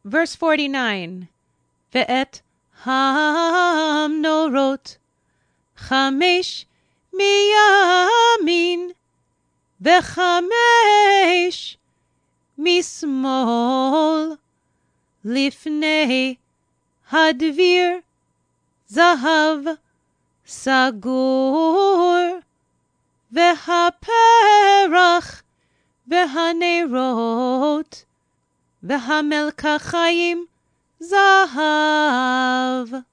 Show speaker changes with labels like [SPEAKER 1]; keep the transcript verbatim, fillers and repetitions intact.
[SPEAKER 1] Verse forty-nine. ואת המנורות חמש מימין וחמש משמאל לפני הדביר זהב סגור, והפרח והנרות והמלקחיים זהב.